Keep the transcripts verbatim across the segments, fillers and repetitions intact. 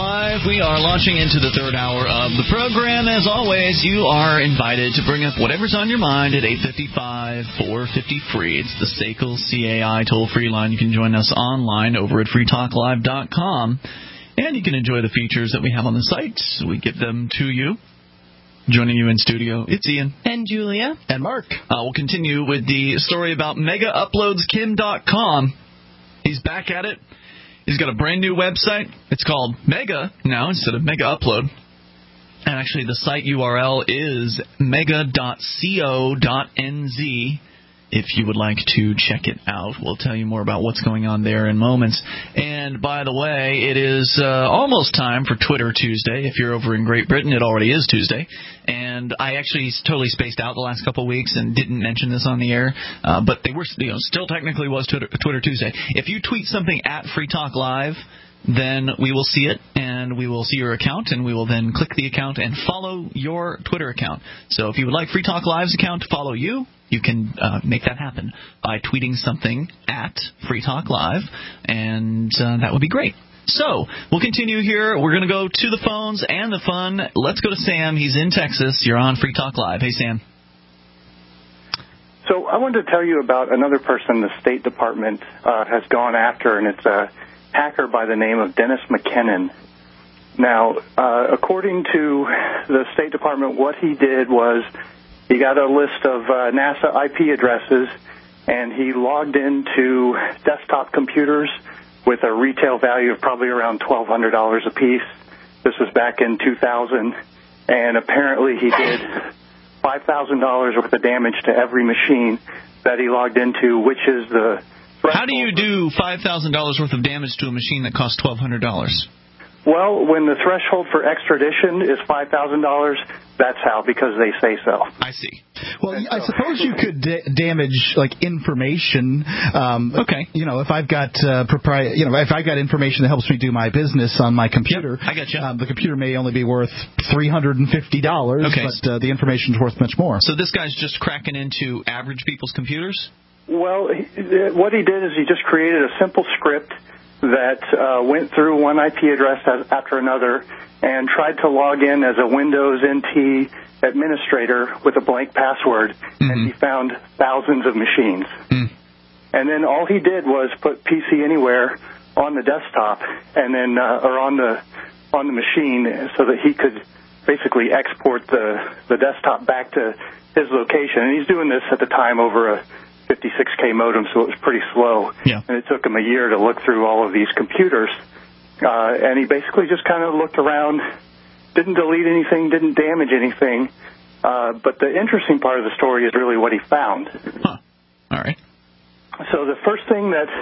Live. We are launching into the third hour of the program. As always, you are invited to bring up whatever's on your mind at eight five five, four five zero, free. It's the S A C L C A I toll-free line. You can join us online over at free talk live dot com, and you can enjoy the features that we have on the site. We give them to you. Joining you in studio, it's Ian. And Julia. And Mark. Uh, we'll continue with the story about mega uploads kim dot com. He's back at it. He's got a brand new website. It's called Mega now instead of Mega Upload. And actually the site U R L is mega dot co dot n z. If you would like to check it out, we'll tell you more about what's going on there in moments. And by the way, it is uh, almost time for Twitter Tuesday. If you're over in Great Britain, it already is Tuesday. And I actually totally spaced out the last couple of weeks and didn't mention this on the air, uh, but they were, you know, still technically was Twitter, Twitter Tuesday. If you tweet something at Free Talk Live, then we will see it, and we will see your account, and we will then click the account and follow your Twitter account. So if you would like Free Talk Live's account to follow you, you can uh, make that happen by tweeting something at Free Talk Live, and uh, that would be great. So we'll continue here. We're going to go to the phones and the fun. Let's go to Sam. He's in Texas. You're on Free Talk Live. Hey, Sam. So I wanted to tell you about another person the State Department uh, has gone after, and it's a hacker by the name of Dennis McKinnon. Now, uh, according to the State Department, what he did was he got a list of uh, NASA I P addresses, and he logged into desktop computers with a retail value of probably around twelve hundred dollars a piece. This was back in two thousand, and apparently he did five thousand dollars worth of damage to every machine that he logged into, which is the... How do you do five thousand dollars worth of damage to a machine that costs twelve hundred dollars? Well, when the threshold for extradition is five thousand dollars, that's how, because they say so. I see. Well, I suppose you could da- damage, like, information. Um, okay. You know, if I've got uh, propri- you know, if I got information that helps me do my business on my computer, yep, I got you. Um, the computer may only be worth three hundred fifty dollars, okay. but uh, the information is worth much more. So this guy's just cracking into average people's computers? Well, he, what he did is he just created a simple script that uh, went through one I P address as, after another and tried to log in as a Windows N T administrator with a blank password, mm-hmm. and he found thousands of machines. Mm. And then all he did was put P C Anywhere on the desktop and then uh, or on the on the machine so that he could basically export the the desktop back to his location. And he's doing this at the time over a fifty-six K modem, so it was pretty slow. Yeah. And it took him a year to look through all of these computers. Uh, and he basically just kind of looked around, didn't delete anything, didn't damage anything. Uh, but the interesting part of the story is really what he found. Huh. All right. So the first thing that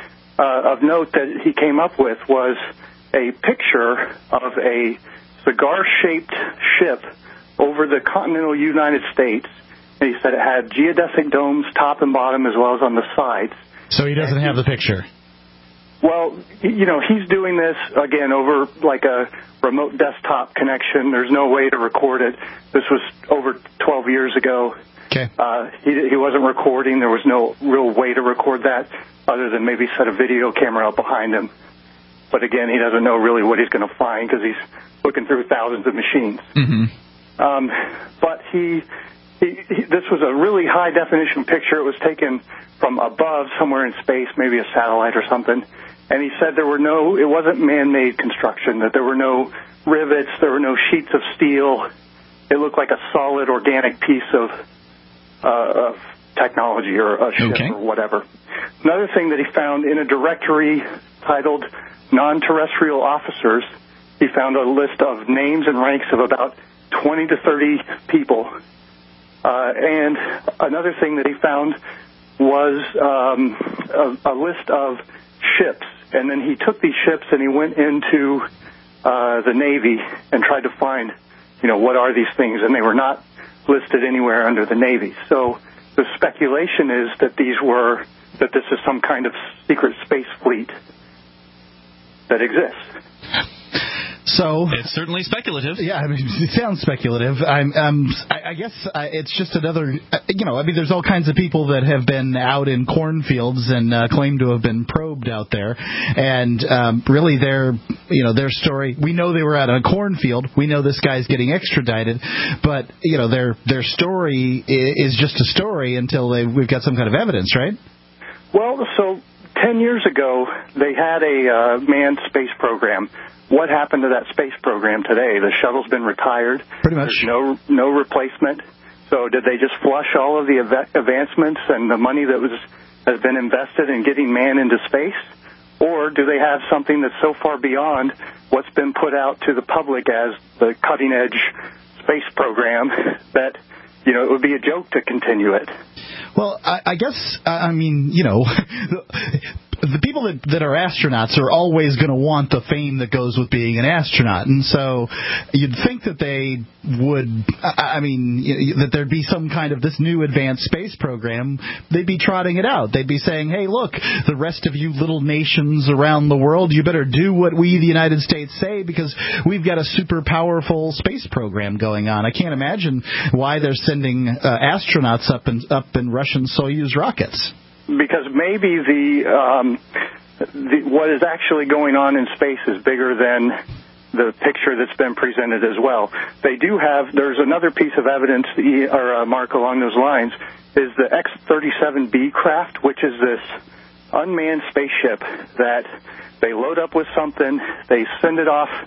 uh, of note that he came up with was a picture of a cigar-shaped ship over the continental United States. And he said it had geodesic domes top and bottom as well as on the sides. So he doesn't have the picture. Well, you know, he's doing this, again, over like a remote desktop connection. There's no way to record it. This was over twelve years ago. Okay. Uh, he, he wasn't recording. There was no real way to record that other than maybe set a video camera up behind him. But again, he doesn't know really what he's going to find because he's looking through thousands of machines. Mm-hmm. Um, but he... He, he, this was a really high-definition picture. It was taken from above, somewhere in space, maybe a satellite or something. And he said there were no, it wasn't man-made construction, that there were no rivets, there were no sheets of steel. It looked like a solid, organic piece of, uh, of technology or a ship okay. or whatever. Another thing that he found in a directory titled Non-Terrestrial Officers, he found a list of names and ranks of about twenty to thirty people. Uh, and another thing that he found was um, a, a list of ships. And then he took these ships and he went into uh, the Navy and tried to find, you know, what are these things? And they were not listed anywhere under the Navy. So the speculation is that these were, that this is some kind of secret space fleet that exists. So it's certainly speculative. Yeah, I mean, it sounds speculative. I'm, um, I, I guess uh, it's just another, uh, you know, I mean, there's all kinds of people that have been out in cornfields and uh, claim to have been probed out there, and um, really their, you know, their story. We know they were out in a cornfield. We know this guy's getting extradited, but you know, their their story is just a story until they, we've got some kind of evidence, right? Well, so ten years ago they had a uh, manned space program. What happened to that space program today? The shuttle's been retired. Pretty much. There's no no replacement. So did they just flush all of the av- advancements and the money that was has been invested in getting man into space? Or do they have something that's so far beyond what's been put out to the public as the cutting-edge space program that, you know, it would be a joke to continue it? Well, I, I guess, I mean, you know, the people that, that are astronauts are always going to want the fame that goes with being an astronaut. And so you'd think that they would, I mean, that there'd be some kind of this new advanced space program. They'd be trotting it out. They'd be saying, hey, look, the rest of you little nations around the world, you better do what we, the United States, say, because we've got a super powerful space program going on. I can't imagine why they're sending uh, astronauts up in, up in Russian Soyuz rockets. Because maybe the, um, the what is actually going on in space is bigger than the picture that's been presented as well. They do have, there's another piece of evidence, or uh, Mark, along those lines, is the X thirty-seven B craft, which is this unmanned spaceship that they load up with something, they send it off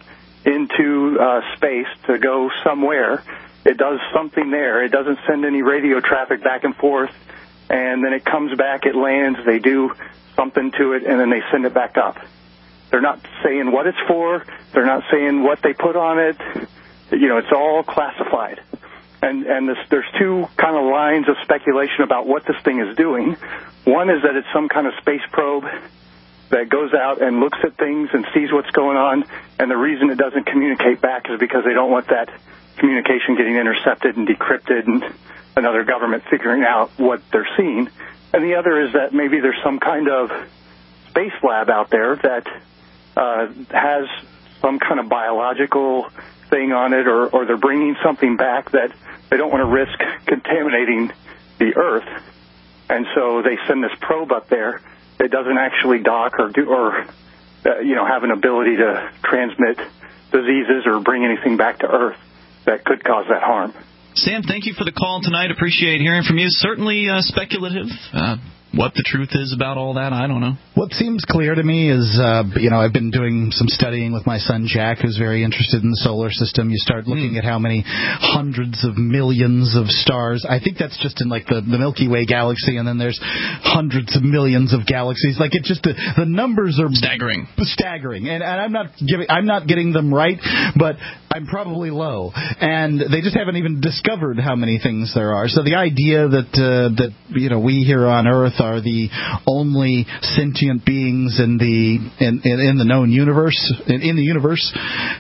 into uh, space to go somewhere. It does something there. It doesn't send any radio traffic back and forth. And then it comes back, it lands, they do something to it, and then they send it back up. They're not saying what it's for. They're not saying what they put on it. You know, it's all classified. And and this, there's two kind of lines of speculation about what this thing is doing. One is that it's some kind of space probe that goes out and looks at things and sees what's going on, and the reason it doesn't communicate back is because they don't want that communication getting intercepted and decrypted and another government figuring out what they're seeing. And the other is that maybe there's some kind of space lab out there that uh, has some kind of biological thing on it, or, or they're bringing something back that they don't want to risk contaminating the Earth. And so they send this probe up there. It doesn't actually dock or do, or uh, you know, have an ability to transmit diseases or bring anything back to Earth that could cause that harm. Sam, thank you for the call tonight. Appreciate hearing from you. Certainly uh, speculative. Uh, what the truth is about all that, I don't know. What seems clear to me is, uh, you know, I've been doing some studying with my son Jack, who's very interested in the solar system. You start looking mm. at how many hundreds of millions of stars. I think that's just in, like, the, the Milky Way galaxy, and then there's hundreds of millions of galaxies. Like, it just, the, the numbers are staggering. Staggering. And, and I'm not giving, I'm not getting them right, but I'm probably low. And they just haven't even discovered how many things there are. So the idea that, uh, that, you know, we here on Earth are the only sentient beings in the in, in, in the known universe in, in the universe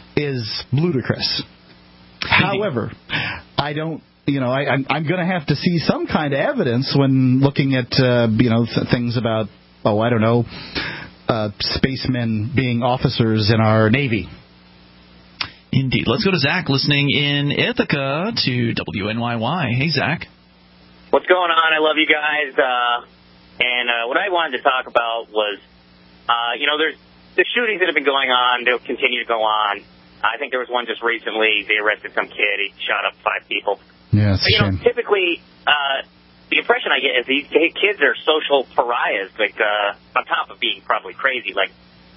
is ludicrous. However, I don't. You know, I, I'm, I'm going to have to see some kind of evidence when looking at uh, you know th- things about oh I don't know uh, spacemen being officers in our Navy. Indeed. Let's go to Zach, listening in Ithaca to W N Y Y. Hey, Zach. What's going on? I love you guys. Uh, and uh, what I wanted to talk about was, uh, you know, there's the shootings that have been going on. They'll continue to go on. I think there was one just recently. They arrested some kid. He shot up five people. Yeah, it's a you shame. know, typically, uh, the impression I get is these kids are social pariahs, like uh, on top of being probably crazy, like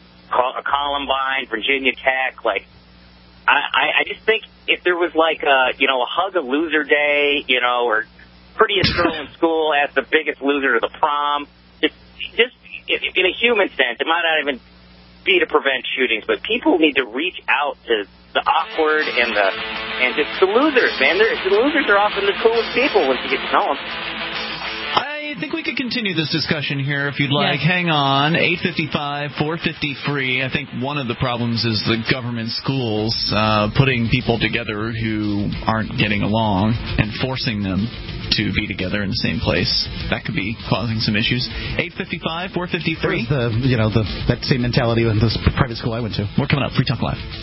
Columbine, Virginia Tech. Like, I, I just think if there was like a, you know, a hug a loser day, you know, or prettiest girl in school as the biggest loser to the prom, just, just in a human sense, it might not even be to prevent shootings, but people need to reach out to the awkward and the and just the losers, man. They're, the losers are often the coolest people once you get to know them. I think we could continue this discussion here if you'd like. Yeah. Hang on. eight five five, four five zero, free. I think one of the problems is the government schools uh, putting people together who aren't getting along and forcing them to be together in the same place. That could be causing some issues. eight five five, four five zero, free. The, you know, the, that same mentality in this private school I went to. We're coming up. Free Talk Live.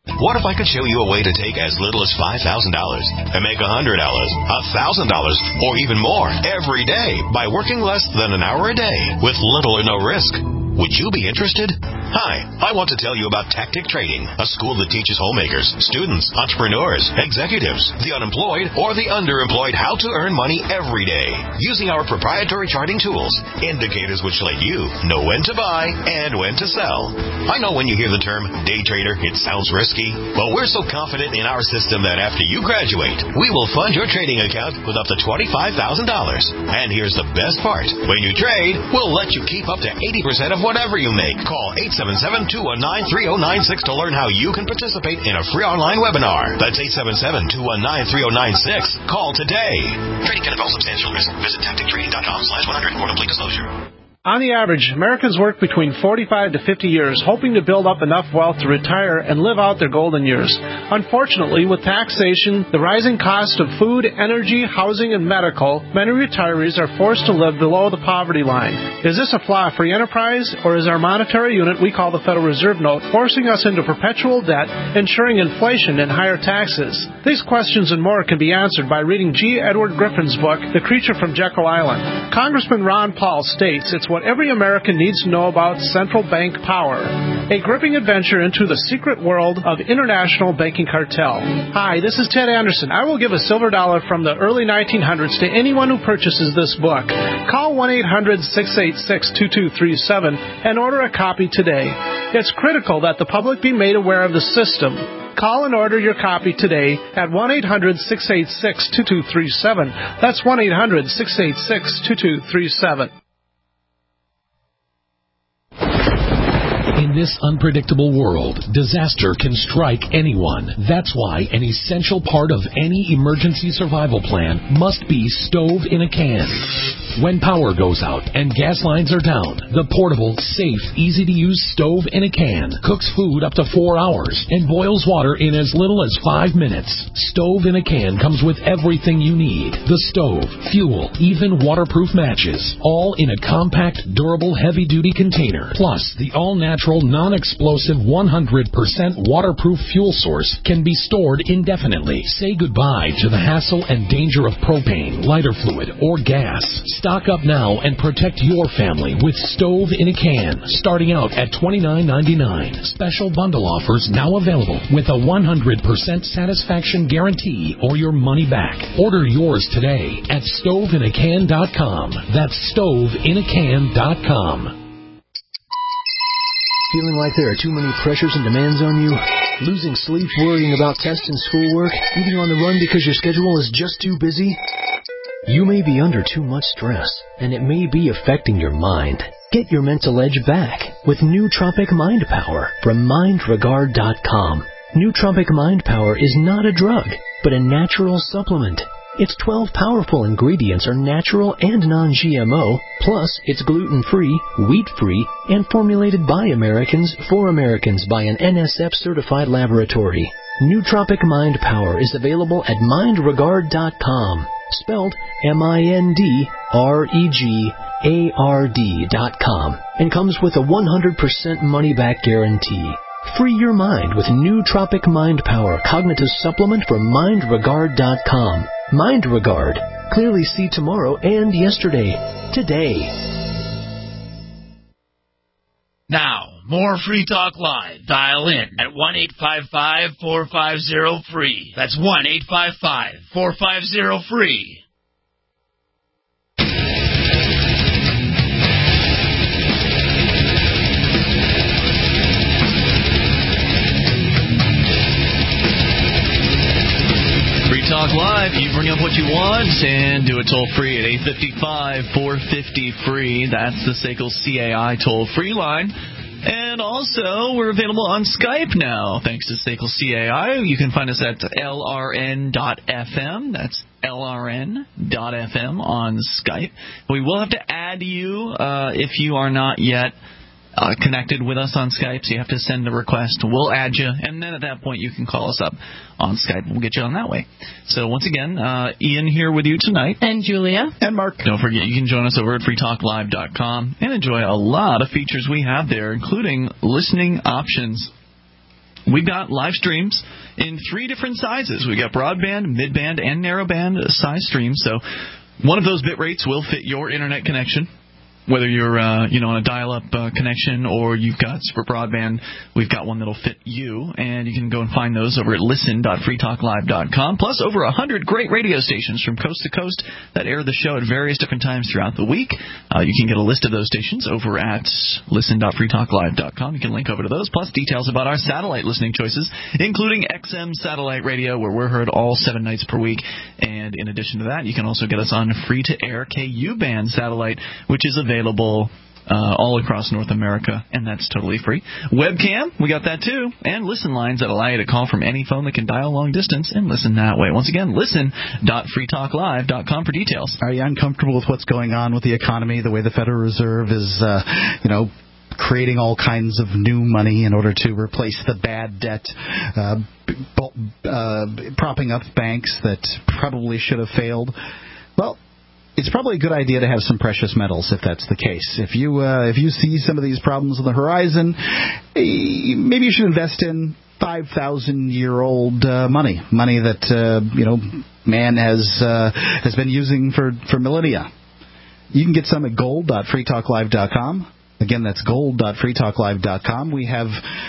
What if I could show you a way to take as little as five thousand dollars and make one hundred dollars, one thousand dollars, or even more every day by working less than an hour a day with little or no risk? Would you be interested? Hi, I want to tell you about Tactic Trading, a school that teaches homemakers, students, entrepreneurs, executives, the unemployed, or the underemployed how to earn money every day using our proprietary charting tools, indicators which let you know when to buy and when to sell. I know when you hear the term day trader, it sounds risky, but we're so confident in our system that after you graduate, we will fund your trading account with up to twenty-five thousand dollars. And here's the best part. When you trade, we'll let you keep up to eighty percent of whatever you make. Call eight seven seven, two one nine, three zero nine six to learn how you can participate in a free online webinar. That's eight seven seven, two one nine, three zero nine six. Call today. Trading can involve substantial risk. Visit tactic trading dot com slash one hundred for complete disclosure. On the average, Americans work between forty-five to fifty years hoping to build up enough wealth to retire and live out their golden years. Unfortunately, with taxation, the rising cost of food, energy, housing, and medical, many retirees are forced to live below the poverty line. Is this a flaw free enterprise, or is our monetary unit we call the Federal Reserve Note forcing us into perpetual debt, ensuring inflation and higher taxes? These questions and more can be answered by reading G. Edward Griffin's book, The Creature from Jekyll Island. Congressman Ron Paul states it's what every American needs to know about central bank power. A gripping adventure into the secret world of international banking cartel. Hi, this is Ted Anderson. I will give a silver dollar from the early nineteen hundreds to anyone who purchases this book. Call one eight hundred, six eight six, two two three seven and order a copy today. It's critical that the public be made aware of the system. Call and order your copy today at one eight hundred, six eight six, two two three seven. That's one eight hundred, six eight six, two two three seven. In this unpredictable world, disaster can strike anyone. That's why an essential part of any emergency survival plan must be stove in a can. When power goes out and gas lines are down, the portable, safe, easy-to-use stove in a can cooks food up to four hours and boils water in as little as five minutes. Stove in a can comes with everything you need. The stove, fuel, even waterproof matches, all in a compact, durable, heavy-duty container. Plus, the all-natural, non-explosive, one hundred percent waterproof fuel source can be stored indefinitely. Say goodbye to the hassle and danger of propane, lighter fluid, or gas. Stock up now and protect your family with Stove in a Can, starting out at twenty-nine ninety-nine. Special bundle offers now available with a one hundred percent satisfaction guarantee or your money back. Order yours today at stove in a can dot com. That's stove in a can dot com. Feeling like there are too many pressures and demands on you? Losing sleep worrying about tests and schoolwork? Eating on the run because your schedule is just too busy? You may be under too much stress, and it may be affecting your mind. Get your mental edge back with Nootropic Mind Power from mind regard dot com. Nootropic Mind Power is not a drug, but a natural supplement. Its twelve powerful ingredients are natural and non G M O, plus it's gluten-free, wheat-free, and formulated by Americans for Americans by an N S F-certified laboratory. Nootropic Mind Power is available at mind regard dot com, spelled M I N D R E G A R D dot com, and comes with a one hundred percent money-back guarantee. Free your mind with Nootropic Mind Power Cognitive Supplement from mind regard dot com. Mind Regard. Clearly see tomorrow and yesterday. Today. Now, more Free Talk Live. Dial in at one eight five five, four five zero, free. That's one eight five five, four five zero, free. Talk Live, you bring up what you want and do it toll-free at eight five five, four five zero, free. That's the S A C L C A I toll-free line. And also, we're available on Skype now, thanks to S A C L C A I. You can find us at L R N dot F M. That's L R N dot F M on Skype. We will have to add you uh, if you are not yet Uh, connected with us on Skype, so you have to send a request. We'll add you, and then at that point you can call us up on Skype. We'll get you on that way. So once again, uh, Ian here with you tonight. And Julia. And Mark. Don't forget, you can join us over at free talk live dot com and enjoy a lot of features we have there, including listening options. we've got live streams in three different sizes. We've got broadband, midband, and narrowband size streams. So one of those bit rates will fit your internet connection. Whether you're, uh, you know, on a dial-up uh, connection or you've got super broadband, we've got one that'll fit you, and you can go and find those over at listen dot free talk live dot com. Plus, over one hundred great radio stations from coast to coast that air the show at various different times throughout the week. Uh, you can get a list of those stations over at listen dot free talk live dot com. You can link over to those, plus details about our satellite listening choices, including X M satellite radio, where we're heard all seven nights per week. And in addition to that, you can also get us on free-to-air K U band satellite, which is available available uh, all across North America, and that's totally free. Webcam, we got that too, and listen lines that allow you to call from any phone that can dial long distance and listen that way. Once again, listen dot free talk live dot com for details. Are you uncomfortable with what's going on with the economy, the way the Federal Reserve is, uh, you know, creating all kinds of new money in order to replace the bad debt, uh, uh, propping up banks that probably should have failed? Well, it's probably a good idea to have some precious metals if that's the case. If you uh, if you see some of these problems on the horizon, maybe you should invest in five thousand year old uh, money, money that uh, you know man has uh, has been using for, for millennia. You can get some at gold dot free talk live dot com. Again, that's gold dot free talk live dot com. We have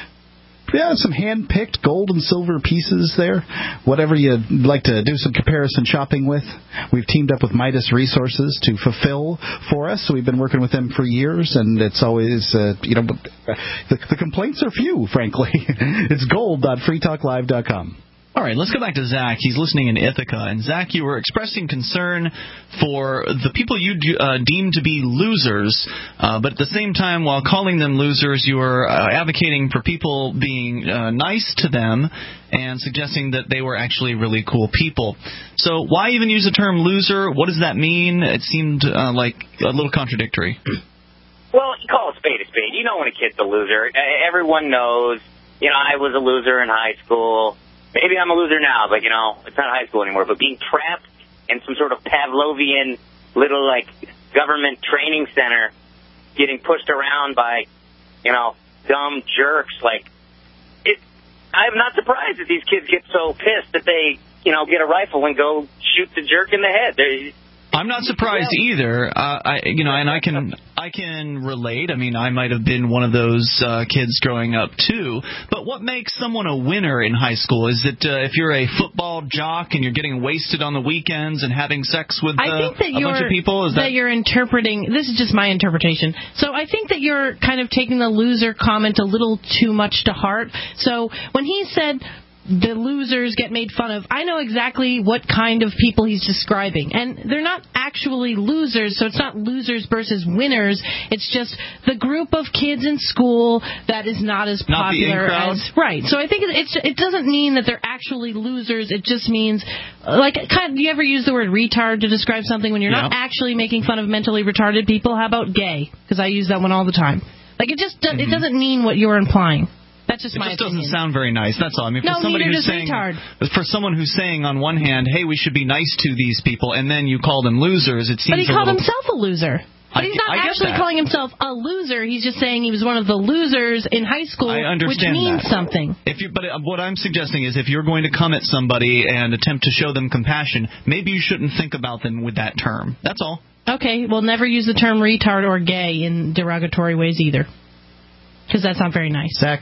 Yeah, some hand-picked gold and silver pieces there. Whatever you'd like to do some comparison shopping with. We've teamed up with Midas Resources to fulfill for us. So we've been working with them for years, and it's always, uh, you know, the, the complaints are few, frankly. It's gold dot free talk live dot com. All right, let's go back to Zach. He's listening in Ithaca. And, Zach, you were expressing concern for the people you uh, deem to be losers, uh, but at the same time, while calling them losers, you were uh, advocating for people being uh, nice to them and suggesting that they were actually really cool people. So why even use the term loser? What does that mean? It seemed uh, like a little contradictory. Well, you call a spade a spade. You know when a kid's a loser. Everyone knows, you know, I was a loser in high school. Maybe I'm a loser now, but, you know, it's not high school anymore. But being trapped in some sort of Pavlovian little, like, government training center, getting pushed around by, you know, dumb jerks, like, it, I'm not surprised that these kids get so pissed that they, you know, get a rifle and go shoot the jerk in the head. They're, I'm not surprised either. Uh, I, you know, and I can, I can relate. I mean, I might have been one of those uh, kids growing up too. But what makes someone a winner in high school? Is it uh, if you're a football jock and you're getting wasted on the weekends and having sex with uh, I think that a bunch of people? Is that, that you're interpreting? This is just my interpretation. So I think that you're kind of taking the loser comment a little too much to heart. So when he said the losers get made fun of, I know exactly what kind of people he's describing. And they're not actually losers, so it's not losers versus winners. It's just the group of kids in school that is not as not popular as... Right. So I think it's, it doesn't mean that they're actually losers. It just means, like, kind of, do you ever use the word retard to describe something when you're yeah. not actually making fun of mentally retarded people? How about gay? Because I use that one all the time. Like, it just mm-hmm. it doesn't mean what you're implying. That's just it my just opinion. doesn't sound very nice. That's all. I mean, for no, somebody who's saying, retard. for someone who's saying on one hand, "Hey, we should be nice to these people," and then you call them losers, it seems. But he a called little... himself a loser. But I, he's not I actually that. calling himself a loser. He's just saying he was one of the losers in high school, I understand which means that. something. If you, but what I'm suggesting is, if you're going to come at somebody and attempt to show them compassion, maybe you shouldn't think about them with that term. That's all. Okay, well, never use the term retard or gay in derogatory ways either, because that's not very nice. Zach.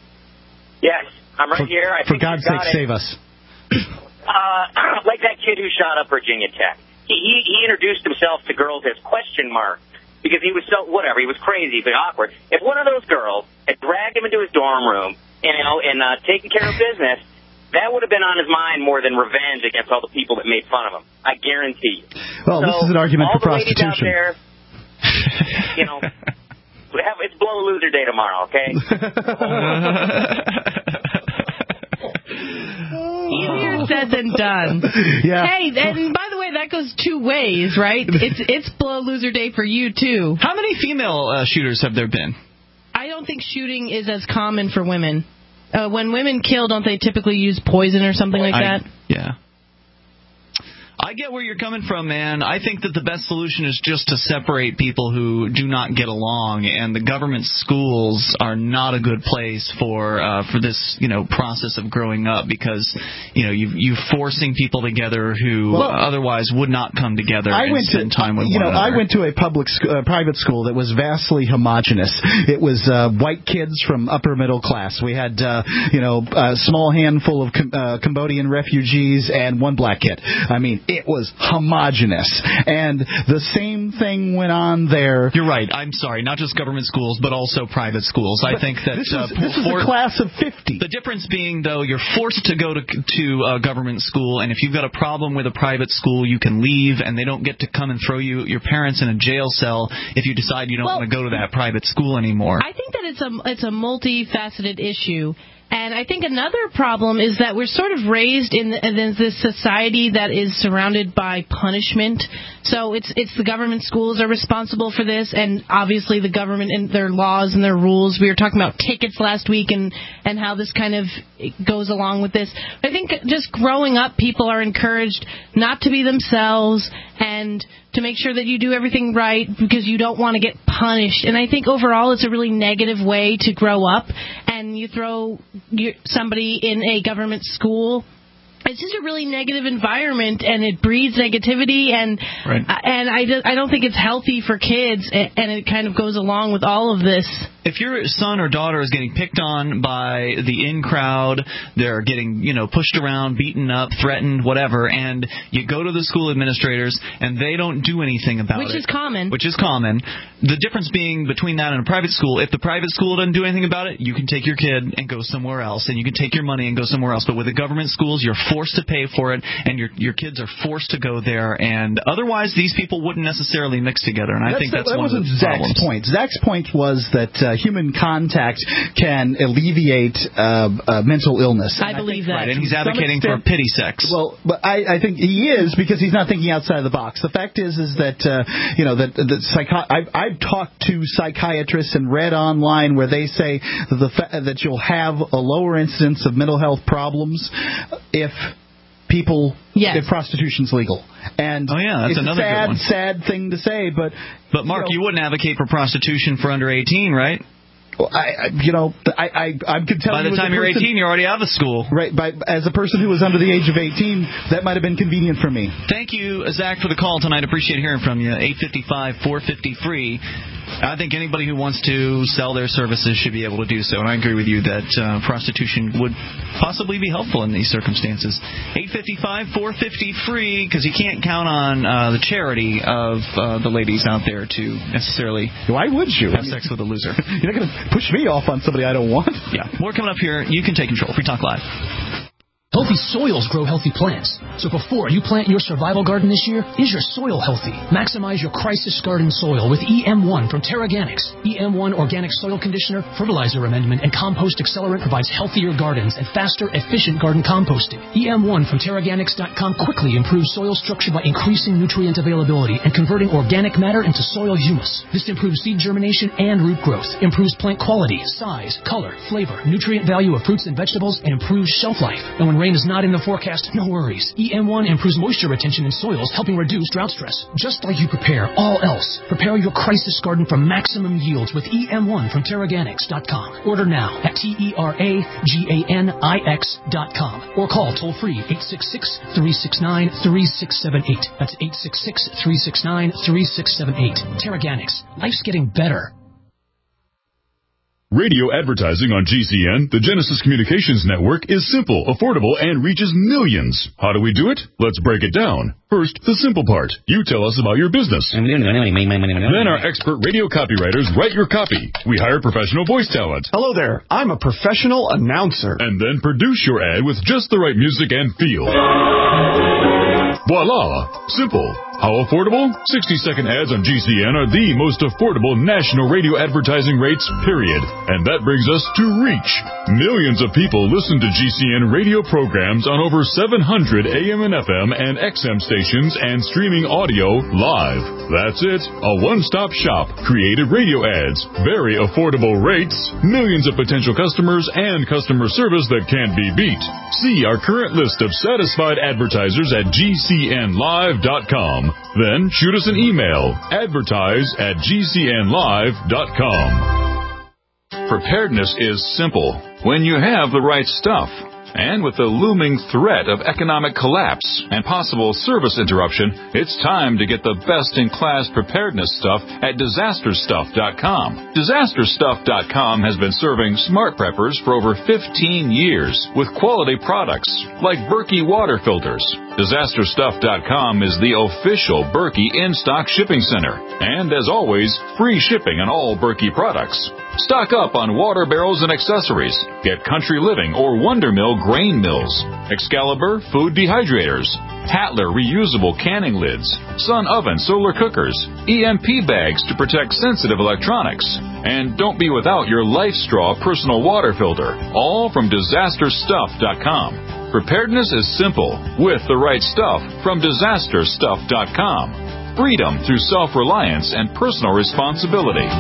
Yes. I'm right for, here. I for think God's sake, it. save us. Uh, like that kid who shot up Virginia Tech. He, he, he introduced himself to girls as question mark because he was so, whatever, he was crazy but awkward. If one of those girls had dragged him into his dorm room and, you know, and uh, taken care of business, that would have been on his mind more than revenge against all the people that made fun of him. I guarantee you. Well, so, this is an argument all for the ladies prostitution. out there, you know, we have, it's Blow Loser Day tomorrow, okay? Easier said than done. Yeah. Hey, and by the way, that goes two ways, right? It's it's Blow Loser Day for you, too. How many female uh, shooters have there been? I don't think shooting is as common for women. Uh, when women kill, don't they typically use poison or something like I, that? Yeah. I get where you're coming from, man. I think that the best solution is just to separate people who do not get along, and the government schools are not a good place for uh, for this, you know, process of growing up, because, you know, you you forcing people together who well, otherwise would not come together I and went spend to, time with you one know, another. I went to a public sc- uh, private school that was vastly homogenous. It was uh, white kids from upper middle class. We had, uh, you know, a small handful of Com- uh, Cambodian refugees and one black kid. I mean, it was homogenous. And the same thing went on there. You're right. I'm sorry. Not just government schools, but also private schools. But I think that this is, uh, this is for, a class of fifty. The difference being, though, you're forced to go to to uh, government school, and if you've got a problem with a private school, you can leave, and they don't get to come and throw you your parents in a jail cell if you decide you don't well, want to go to that private school anymore. I think that it's a it's a multifaceted issue. And I think another problem is that we're sort of raised in, the, in this society that is surrounded by punishment. So it's it's the government schools are responsible for this, and obviously the government and their laws and their rules. We were talking about tickets last week and, and how this kind of goes along with this. I think just growing up, people are encouraged not to be themselves and to make sure that you do everything right because you don't want to get punished. And I think overall it's a really negative way to grow up, and you throw somebody in a government school. It's just a really negative environment, and it breeds negativity, and right. and I, just, I don't think it's healthy for kids, and it kind of goes along with all of this. If your son or daughter is getting picked on by the in crowd, they're getting, you know, pushed around, beaten up, threatened, whatever, and you go to the school administrators and they don't do anything about Which it. Which is common. Which is common. The difference being between that and a private school, if the private school doesn't do anything about it, you can take your kid and go somewhere else, and you can take your money and go somewhere else. But with the government schools, you're forced to pay for it, and your your kids are forced to go there, and otherwise these people wouldn't necessarily mix together, and I that's think that's that one wasn't of the Zach's problems. point. Zach's point was that uh, human contact can alleviate uh, uh, mental illness. I believe think, that. Right, and he's advocating extent, for pity sex. Well, but I, I think he is, because he's not thinking outside of the box. The fact is, is that uh, you know that that psycho- I've, I've talked to psychiatrists and read online where they say the fa- that you'll have a lower incidence of mental health problems if people yes. if prostitution's legal. And oh yeah, that's it's another a sad, good one. sad thing to say, but but Mark, you, know, you wouldn't advocate for prostitution for under eighteen, right? Well, I, I, you know, I, I, I could tell by you. the time you're person, eighteen, you're already out of school. Right. By, as a person who was under the age of eighteen, that might have been convenient for me. Thank you, Zach, for the call tonight. Appreciate hearing from you. eight five five, four five zero, free. I think anybody who wants to sell their services should be able to do so, and I agree with you that uh, prostitution would possibly be helpful in these circumstances. eight five five, four five zero, free, because you can't count on uh, the charity of uh, the ladies out there to necessarily Why would you? have sex with a loser. You're not going to push me off on somebody I don't want. Yeah. More coming up here. You can take control. Free Talk Live. Healthy soils grow healthy plants. So before you plant your survival garden this year, is your soil healthy? Maximize your crisis garden soil with E M one from Terraganics. E M one Organic Soil Conditioner, Fertilizer Amendment, and Compost Accelerant provides healthier gardens and faster, efficient garden composting. E M one from Terraganics dot com quickly improves soil structure by increasing nutrient availability and converting organic matter into soil humus. This improves seed germination and root growth, improves plant quality, size, color, flavor, nutrient value of fruits and vegetables, and improves shelf life. And when rain is not in the forecast, no worries. E M one improves moisture retention in soils, helping reduce drought stress. Just like you prepare all else, prepare your crisis garden for maximum yields with E M one from Terraganics dot com. Order now at T E R A G A N I X dot com or call toll-free eight six six, three six nine, three six seven eight. That's eight six six, three six nine, three six seven eight. Terraganics. Life's getting better. Radio advertising on G C N, the Genesis Communications Network, is simple, affordable, and reaches millions. How do we do it? Let's break it down. First, the simple part. You tell us about your business. Then our expert radio copywriters write your copy. We hire professional voice talent. Hello there. I'm a professional announcer. And then produce your ad with just the right music and feel. Voila! Simple, How affordable? sixty-second ads on G C N are the most affordable national radio advertising rates, period. And that brings us to reach. Millions of people listen to G C N radio programs on over seven hundred A M and F M and X M stations and streaming audio live. That's it. A one-stop shop. Creative radio ads. Very affordable rates. Millions of potential customers and customer service that can't be beat. See our current list of satisfied advertisers at G C N live dot com. Then shoot us an email, advertise at G C N live dot com. Preparedness is simple when you have the right stuff. And with the looming threat of economic collapse and possible service interruption, it's time to get the best-in-class preparedness stuff at disaster stuff dot com. disaster stuff dot com has been serving smart preppers for over fifteen years with quality products like Berkey water filters. disaster stuff dot com is the official Berkey in-stock shipping center. And as always, free shipping on all Berkey products. Stock up on water barrels and accessories. Get Country Living or Wonder Mill grain mills, Excalibur food dehydrators, Hatler reusable canning lids, Sun oven solar cookers, E M P bags to protect sensitive electronics, and don't be without your Life Straw personal water filter, all from disaster stuff dot com. Preparedness is simple with the right stuff from disaster stuff dot com. Freedom through self-reliance and personal responsibility.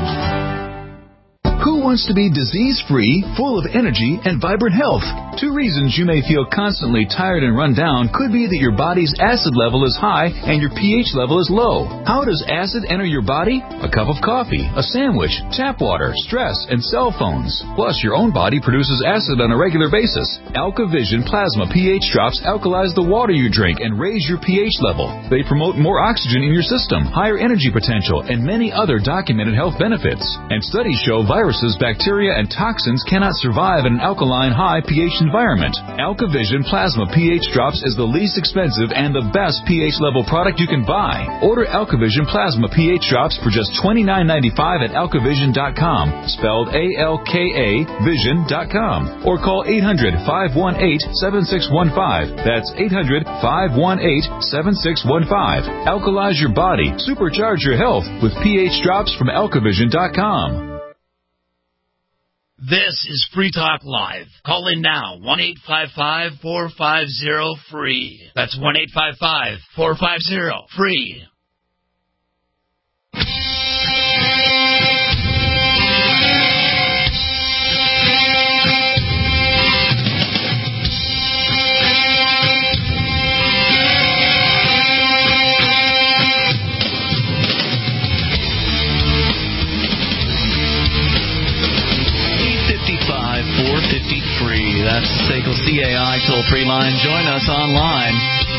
Who wants to be disease-free, full of energy, and vibrant health? Two reasons you may feel constantly tired and run down could be that your body's acid level is high and your pH level is low. How does acid enter your body? A cup of coffee, a sandwich, tap water, stress, and cell phones. Plus, your own body produces acid on a regular basis. AlkaVision Plasma pH drops alkalize the water you drink and raise your pH level. They promote more oxygen in your system, higher energy potential, and many other documented health benefits. And studies show viruses, bacteria, and toxins cannot survive in an alkaline, high pH environment. AlkaVision Plasma pH Drops is the least expensive and the best pH level product you can buy. Order AlkaVision Plasma pH Drops for just twenty-nine ninety-five at alkavision dot com, spelled A L K A vision dot com, or call eight hundred, five one eight, seven six one five. That's eight hundred, five one eight, seven six one five. Alkalize your body, supercharge your health with pH Drops from alkavision dot com. This is Free Talk Live. Call in now, one eight five five, four five zero, free. That's one eight five five, four five zero, free. That's SACL C A I toll-free line. Join us online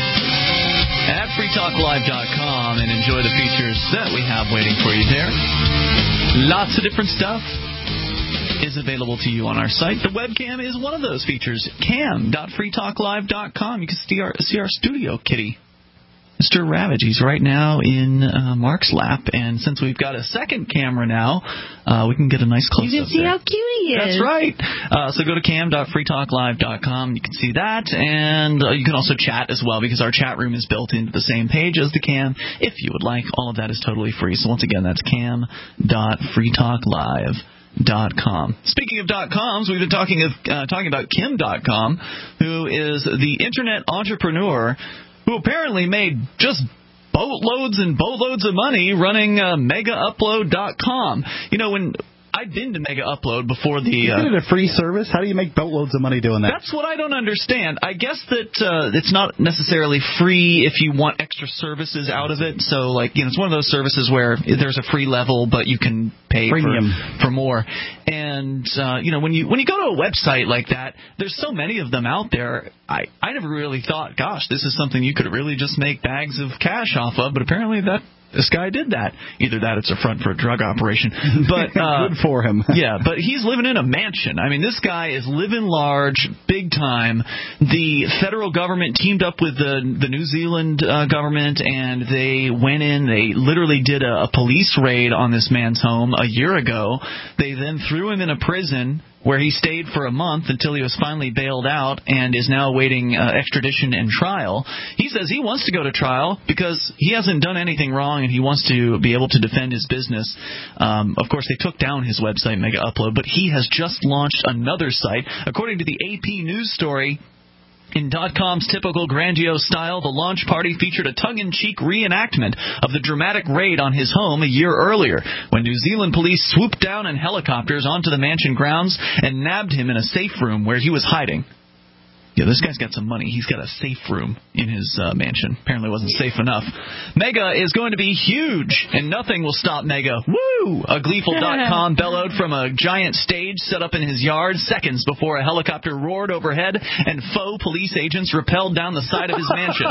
at free talk live dot com and enjoy the features that we have waiting for you there. Lots of different stuff is available to you on our site. The webcam is one of those features. cam dot free talk live dot com. You can see our, see our studio kitty, Mister Ravage. He's right now in uh, Mark's lap, and since we've got a second camera now, uh, we can get a nice close-up. You can see there. how cute he is. That's right. Uh, so go to cam dot free talk live dot com. You can see that, and uh, you can also chat as well, because our chat room is built into the same page as the cam. If you would like, all of that is totally free. So once again, that's cam dot free talk live dot com. Speaking of dot coms, we've been talking of uh, talking about Kim dot com, who is the internet entrepreneur who apparently made just boatloads and boatloads of money running uh, mega upload dot com. You know, when I'd been to Mega Upload before the... Uh, Isn't it a free service? How do you make boatloads of money doing that? That's what I don't understand. I guess that uh, it's not necessarily free if you want extra services out of it. So, like, you know, it's one of those services where there's a free level, but you can pay for, for more. And, uh, you know, when you when you go to a website like that, there's so many of them out there. I, I never really thought, gosh, this is something you could really just make bags of cash off of. But apparently that... This guy did that. Either that, it's a front for a drug operation. But uh, good for him. Yeah, but he's living in a mansion. I mean, this guy is living large, big time. The federal government teamed up with the the New Zealand uh, government, and they went in. They literally did a, a police raid on this man's home a year ago. They then threw him in a prison where he stayed for a month until he was finally bailed out and is now awaiting uh, extradition and trial. He says he wants to go to trial because he hasn't done anything wrong and he wants to be able to defend his business. Um, of course, they took down his website, Mega Upload, but he has just launched another site. According to the A P News story, in .com's typical grandiose style, the launch party featured a tongue-in-cheek reenactment of the dramatic raid on his home a year earlier, when New Zealand police swooped down in helicopters onto the mansion grounds and nabbed him in a safe room where he was hiding. Yeah, this guy's got some money. He's got a safe room in his uh, mansion. Apparently it wasn't safe enough. Mega is going to be huge, and nothing will stop Mega. Woo! A Gleeful dot com bellowed from a giant stage set up in his yard seconds before a helicopter roared overhead and faux police agents rappelled down the side of his mansion.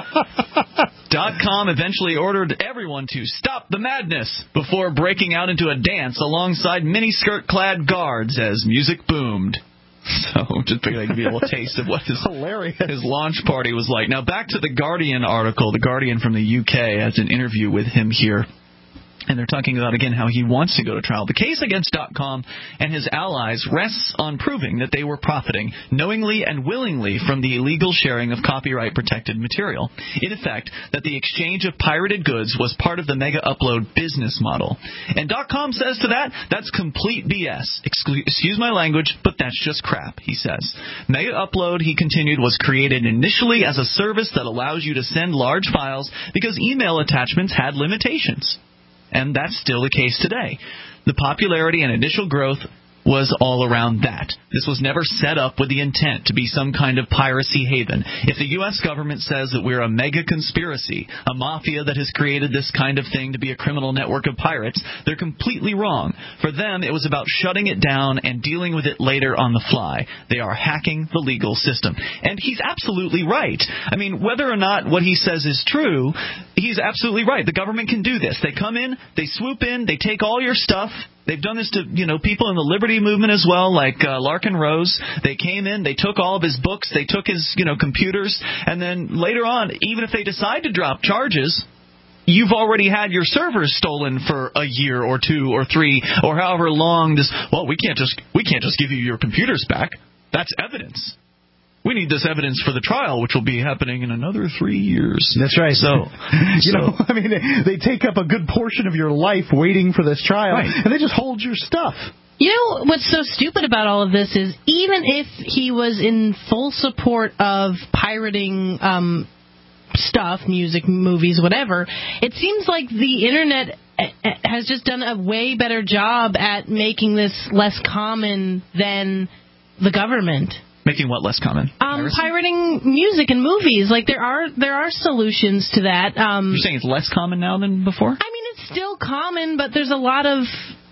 .com eventually ordered everyone to stop the madness before breaking out into a dance alongside miniskirt-clad guards as music boomed. So just figured I could give you a little taste of what his, hilarious. his launch party was like. Now back to the Guardian article. The Guardian from the U K has an interview with him here. And they're talking about, again, how he wants to go to trial. The case against .com and his allies rests on proving that they were profiting knowingly and willingly from the illegal sharing of copyright-protected material. In effect, that the exchange of pirated goods was part of the Mega Upload business model. And .com says to that, that's complete B S. Excuse, excuse my language, but that's just crap, he says. Mega Upload, he continued, was created initially as a service that allows you to send large files because email attachments had limitations. And that's still the case today. The popularity and initial growth was all around that. This was never set up with the intent to be some kind of piracy haven. If the U S government says that we're a mega conspiracy, a mafia that has created this kind of thing to be a criminal network of pirates, they're completely wrong. For them, it was about shutting it down and dealing with it later on the fly. They are hacking the legal system. And he's absolutely right. I mean, whether or not what he says is true, he's absolutely right. The government can do this. They come in, they swoop in, they take all your stuff. They've done this to, you know, people in the liberty movement as well, like uh, Larkin Rose. They came in, they took all of his books, they took his, you know, computers, and then later on, even if they decide to drop charges, you've already had your servers stolen for a year or two or three or however long this. Well, we can't just we can't just give you your computers back. That's evidence. We need this evidence for the trial, which will be happening in another three years. That's right. So, you so, know, I mean, they, they take up a good portion of your life waiting for this trial, right. and they just hold your stuff. You know what's so stupid about all of this is even if he was in full support of pirating um, stuff, music, movies, whatever, it seems like the Internet has just done a way better job at making this less common than the government. Making what less common? Um, pirating music and movies. Like there are there are solutions to that. Um, You're saying it's less common now than before? I mean, it's still common, but there's a lot of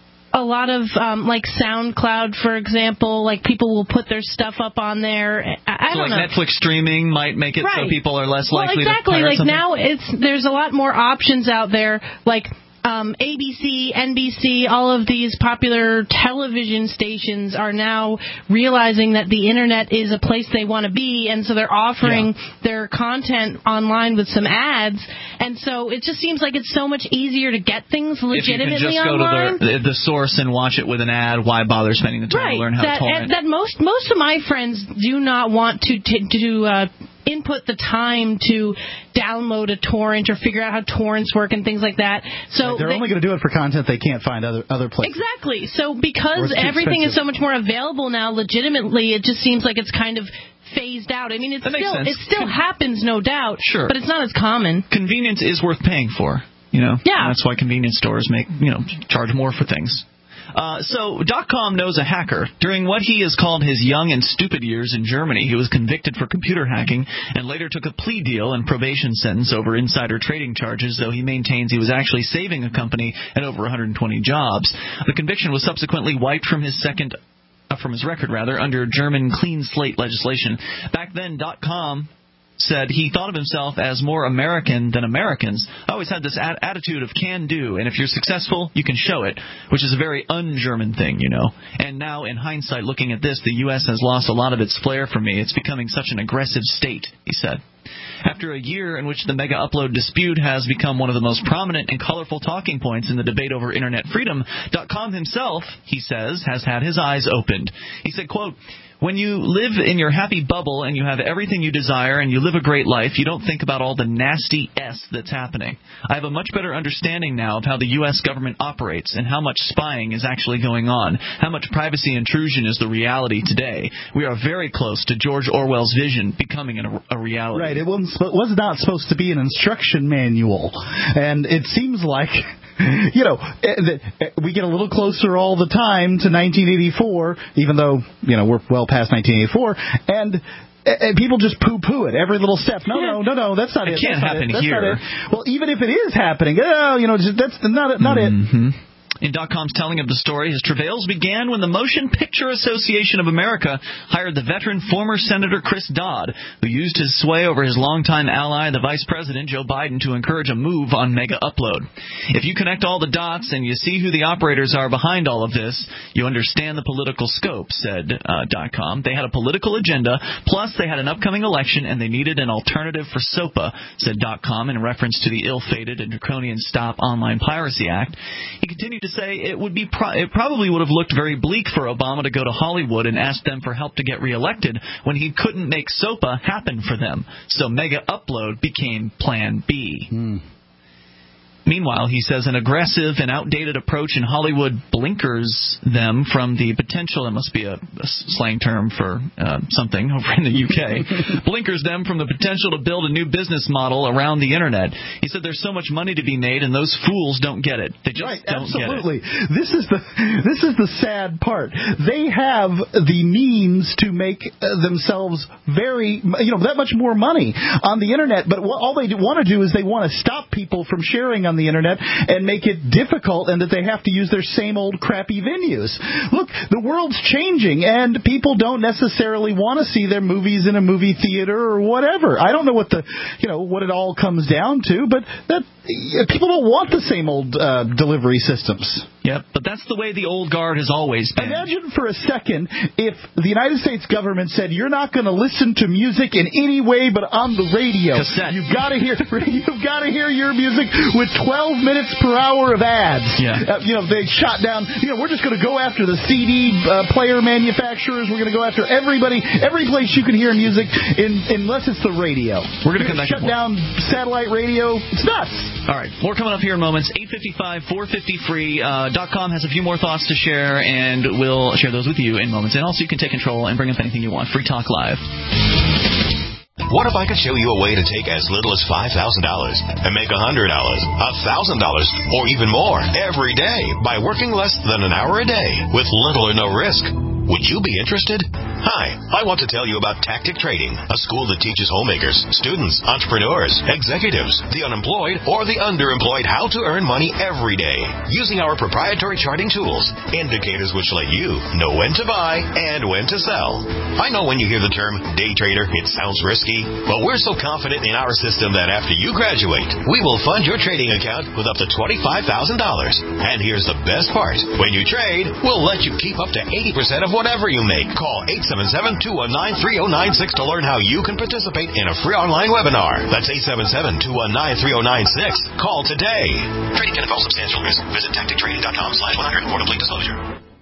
a lot of um, like SoundCloud, for example. Like people will put their stuff up on there. I, I so don't like know. Netflix streaming might make it right. so people are less well, likely exactly. to pirate like something? now, it's there's a lot more options out there. Like. Um, A B C, N B C, all of these popular television stations are now realizing that the Internet is a place they want to be, and so they're offering yeah. their content online with some ads. And so it just seems like it's so much easier to get things legitimately if you can just online. go to the, the source and watch it with an ad, why bother spending the time right. to learn how that, to torrent? That most most of my friends do not want to t- to uh, input the time to download a torrent or figure out how torrents work and things like that. So right, they're they, only going to do it for content they can't find other other places. Exactly. So because everything expensive. is so much more available now, legitimately, it just seems like it's kind of phased out. I mean, it's that still makes sense. it still Con- happens, no doubt. Sure. But it's not as common. Convenience is worth paying for. You know. Yeah. And that's why convenience stores make you know charge more for things. Uh, so, .com knows a hacker. During what he has called his young and stupid years in Germany, he was convicted for computer hacking and later took a plea deal and probation sentence over insider trading charges, though he maintains he was actually saving a company and over one hundred twenty jobs. The conviction was subsequently wiped from his second uh, from his record, rather, under German clean slate legislation. Back then, .com said he thought of himself as more American than Americans. I always had this ad- attitude of can do, and if you're successful, you can show it, which is a very un-German thing, you know. And now, in hindsight, looking at this, the U S has lost a lot of its flair for me. It's becoming such an aggressive state, he said. After a year in which the Mega Upload dispute has become one of the most prominent and colorful talking points in the debate over Internet freedom, .com himself, he says, has had his eyes opened. He said, quote, "When you live in your happy bubble and you have everything you desire and you live a great life, you don't think about all the nasty S that's happening. I have a much better understanding now of how the U S government operates and how much spying is actually going on, how much privacy intrusion is the reality today. We are very close to George Orwell's vision becoming a, a reality." Right. It wasn't, was not supposed to be an instruction manual. And it seems like... You know, we get a little closer all the time to nineteen eighty-four, even though, you know, we're well past nineteen eighty-four, and, and people just poo-poo it every little step. No, no, no, no, that's not it. It can't that's happen not it. That's here. Not it. Well, even if it is happening, oh, you know, that's not, not mm-hmm. it. In .com's telling of the story, his travails began when the Motion Picture Association of America hired the veteran former Senator Chris Dodd, who used his sway over his longtime ally, the Vice President Joe Biden, to encourage a move on Mega Upload. If you connect all the dots and you see who the operators are behind all of this, you understand the political scope, said uh, .com. They had a political agenda, plus they had an upcoming election, and they needed an alternative for SOPA, said .com, in reference to the ill-fated and draconian Stop Online Piracy Act. He continued to say it would be pro- it probably would have looked very bleak for Obama to go to Hollywood and ask them for help to get reelected when he couldn't make SOPA happen for them. So Mega Upload became Plan B. Hmm. Meanwhile, he says an aggressive and outdated approach in Hollywood blinkers them from the potential, that must be a, a slang term for uh, something over in the U K, blinkers them from the potential to build a new business model around the Internet. He said there's so much money to be made and those fools don't get it. They just right, don't absolutely. get it. This is the this is the sad part. They have the means to make uh, themselves very, you know, that much more money on the Internet, but what, all they want to do is they want to stop people from sharing on the Internet and make it difficult, and that they have to use their same old crappy venues. Look, the world's changing, and people don't necessarily want to see their movies in a movie theater or whatever. I don't know what the, you know, what it all comes down to, but that people don't want the same old uh, delivery systems. Yep, but that's the way the old guard has always been. Imagine for a second if the United States government said you're not going to listen to music in any way but on the radio. Cassette. You've got to hear you've got to hear your music with twelve minutes per hour of ads. Yeah. Uh, you know, they shot down, you know, we're just going to go after the C D uh, player manufacturers. We're going to go after everybody, every place you can hear music in, unless it's the radio. We're going to come back shut down satellite radio. It's nuts. All right, more coming up here in moments. eight fifty-five, four fifty free. Uh, .com has a few more thoughts to share, and we'll share those with you in moments. And also you can take control and bring up anything you want. Free Talk Live. What if I could show you a way to take as little as five thousand dollars and make one hundred dollars, one thousand dollars, or even more every day by working less than an hour a day with little or no risk? Would you be interested? Hi, I want to tell you about Tactic Trading, a school that teaches homemakers, students, entrepreneurs, executives, the unemployed, or the underemployed how to earn money every day using our proprietary charting tools, indicators which let you know when to buy and when to sell. I know when you hear the term day trader, it sounds risky, but we're so confident in our system that after you graduate, we will fund your trading account with up to twenty-five thousand dollars. And here's the best part. When you trade, we'll let you keep up to eighty percent of whatever you make. Call eight seven seven, two one nine, three zero nine six to learn how you can participate in a free online webinar. That's eight seven seven, two one nine, three zero nine six. Call today. Trading can involve substantial risk. Visit tactic trading dot com slash one hundred for complete disclosure.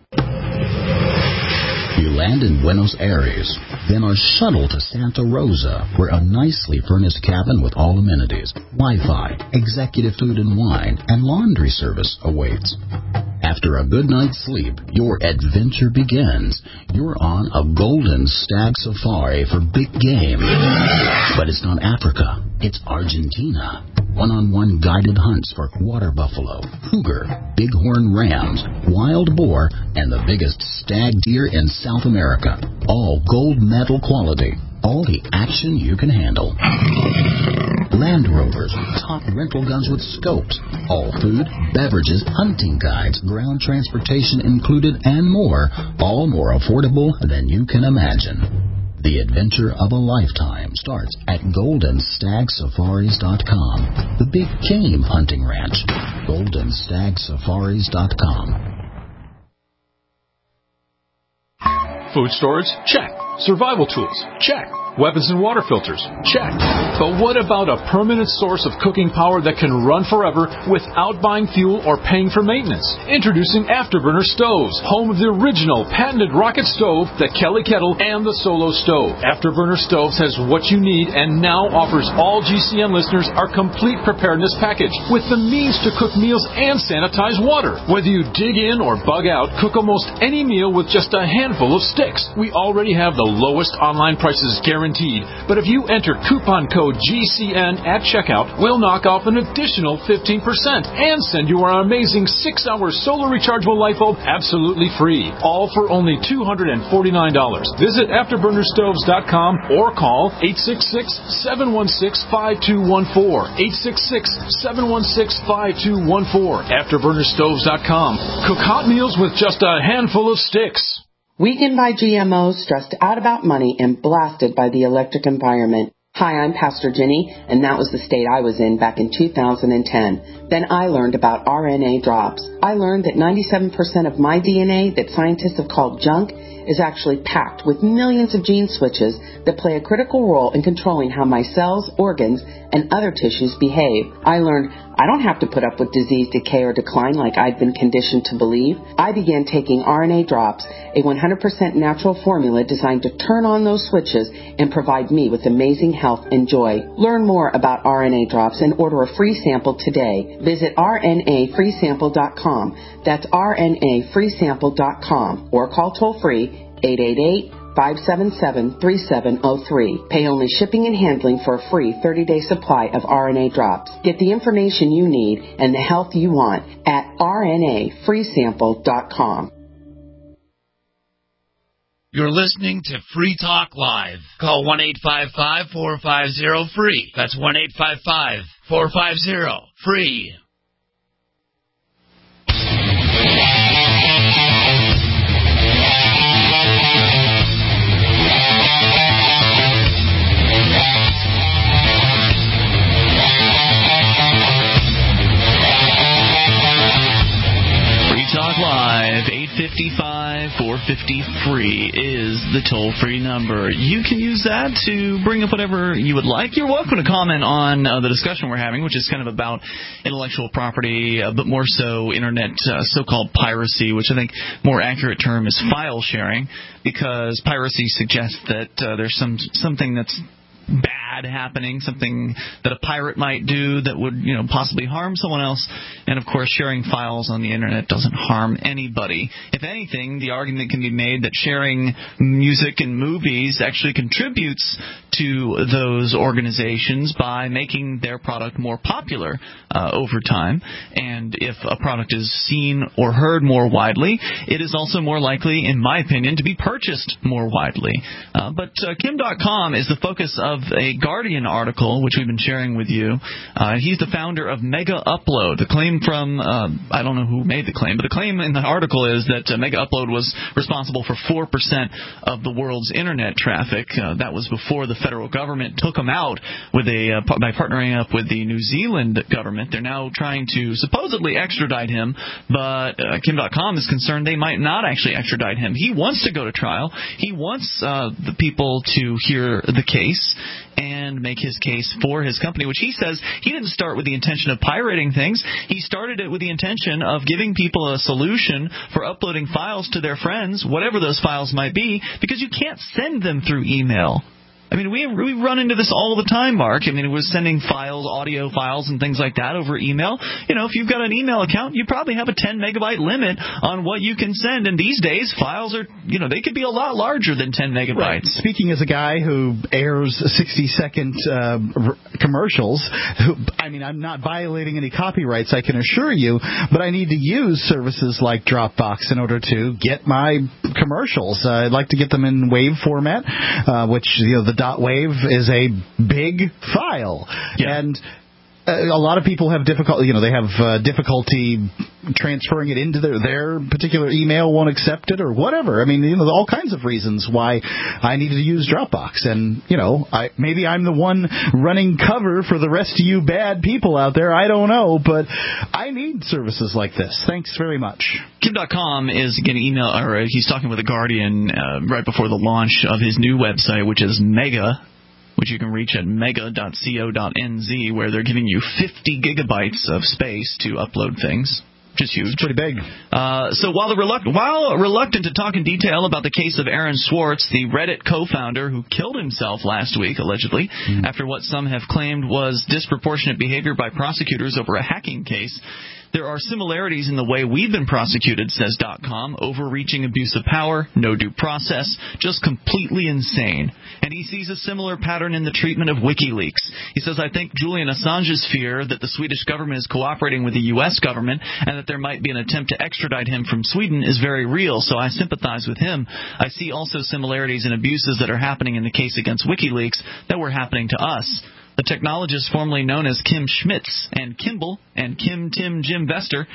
You land in Buenos Aires, then are shuttled to Santa Rosa, where a nicely furnished cabin with all amenities, Wi-Fi, executive food and wine, and laundry service awaits. After a good night's sleep, your adventure begins. You're on a golden stag safari for big game. But it's not Africa, it's Argentina. One-on-one guided hunts for water buffalo, cougar, bighorn rams, wild boar, and the biggest stag deer in South America. All gold medal quality. All the action you can handle. Land Rovers, top rental guns with scopes, all food, beverages, hunting guides, ground transportation included, and more, all more affordable than you can imagine. The adventure of a lifetime starts at golden stag safaris dot com, the big game hunting ranch. golden stag safaris dot com. Food storage? Check. Survival tools? Check. Weapons and water filters? Check. But what about a permanent source of cooking power that can run forever without buying fuel or paying for maintenance? Introducing Afterburner Stoves, home of the original patented rocket stove, the Kelly Kettle, and the Solo Stove. Afterburner Stoves has what you need and now offers all G C N listeners our complete preparedness package with the means to cook meals and sanitize water. Whether you dig in or bug out, cook almost any meal with just a handful of sticks. We already have the lowest online prices guaranteed. But if you enter coupon code G C N at checkout, we'll knock off an additional fifteen percent and send you our amazing six hour solar rechargeable light bulb absolutely free. All for only two hundred forty-nine dollars. Visit afterburner stoves dot com or call eight six six, seven one six, five two one four. eight six six, seven one six, five two one four. afterburner stoves dot com. Cook hot meals with just a handful of sticks. Weakened by G M Os, stressed out about money, and blasted by the electric environment. Hi, I'm Pastor Jenny, and that was the state I was in back in two thousand ten. Then I learned about R N A drops. I learned that ninety-seven percent of my D N A that scientists have called junk is actually packed with millions of gene switches that play a critical role in controlling how my cells, organs, and other tissues behave. I learned I don't have to put up with disease, decay, or decline like I'd been conditioned to believe. I began taking R N A drops, a one hundred percent natural formula designed to turn on those switches and provide me with amazing health and joy. Learn more about R N A drops and order a free sample today. Visit R N A free sample dot com. That's R N A free sample dot com or call toll free eight eight eight, five seven seven, three seven zero three. Pay only shipping and handling for a free thirty day supply of R N A drops. Get the information you need and the health you want at R N A free sample dot com. You're listening to Free Talk Live. Call one eight five five, four five zero, F R E E. That's one eight five five, four five zero, F R E E. Talk Live, eight five five, four five zero, F R E E is the toll-free number. You can use that to bring up whatever you would like. You're welcome to comment on uh, the discussion we're having, which is kind of about intellectual property, uh, but more so internet uh, so-called piracy, which I think more accurate term is file sharing, because piracy suggests that uh, there's some something that's bad happening, something that a pirate might do that would, you know, possibly harm someone else. And, of course, sharing files on the Internet doesn't harm anybody. If anything, the argument can be made that sharing music and movies actually contributes to those organizations by making their product more popular uh, over time. And if a product is seen or heard more widely, it is also more likely, in my opinion, to be purchased more widely. Uh, but uh, Kim dot com is the focus of a Guardian article, which we've been sharing with you. Uh, he's the founder of Mega Upload. The claim from, uh, I don't know who made the claim, but the claim in the article is that uh, Mega Upload was responsible for four percent of the world's Internet traffic. Uh, that was before the federal government took him out with a uh, by partnering up with the New Zealand government. They're now trying to supposedly extradite him, but uh, Kim dot com is concerned they might not actually extradite him. He wants to go to trial. He wants uh, the people to hear the case and make his case for his company, which he says he didn't start with the intention of pirating things. He started it with the intention of giving people a solution for uploading files to their friends, whatever those files might be, because you can't send them through email. I mean, we we run into this all the time, Mark. I mean, it was sending files, audio files, and things like that over email. You know, if you've got an email account, you probably have a ten megabyte limit on what you can send. And these days, files are, you know, they could be a lot larger than ten megabytes. Right. Speaking as a guy who airs sixty second uh, r- commercials, who, I mean, I'm not violating any copyrights, I can assure you, but I need to use services like Dropbox in order to get my commercials. Uh, I'd like to get them in WAV format, uh, which, you know, the .wav is a big file. Yeah. And a lot of people have difficulty, you know, they have uh, difficulty transferring it into their, their particular email, won't accept it or whatever. I mean, you know, all kinds of reasons why I needed to use Dropbox. And, you know, I, maybe I'm the one running cover for the rest of you bad people out there. I don't know, but I need services like this. Thanks very much. Kim dot com is getting email, or he's talking with The Guardian uh, right before the launch of his new website, which is Mega, which you can reach at mega dot co dot n z, where they're giving you fifty gigabytes of space to upload things. Which is huge. It's pretty big. Uh, so while, the reluct- while reluctant to talk in detail about the case of Aaron Swartz, the Reddit co-founder who killed himself last week, allegedly, mm. after what some have claimed was disproportionate behavior by prosecutors over a hacking case, there are similarities in the way we've been prosecuted, says .com. Overreaching abuse of power, no due process, just completely insane. And he sees a similar pattern in the treatment of WikiLeaks. He says, I think Julian Assange's fear that the Swedish government is cooperating with the U S government and that there might be an attempt to extradite him from Sweden is very real, so I sympathize with him. I see also similarities in abuses that are happening in the case against WikiLeaks that were happening to us. The technologist formerly known as Kim Schmitz and Kimball and Kim Tim Jim Vester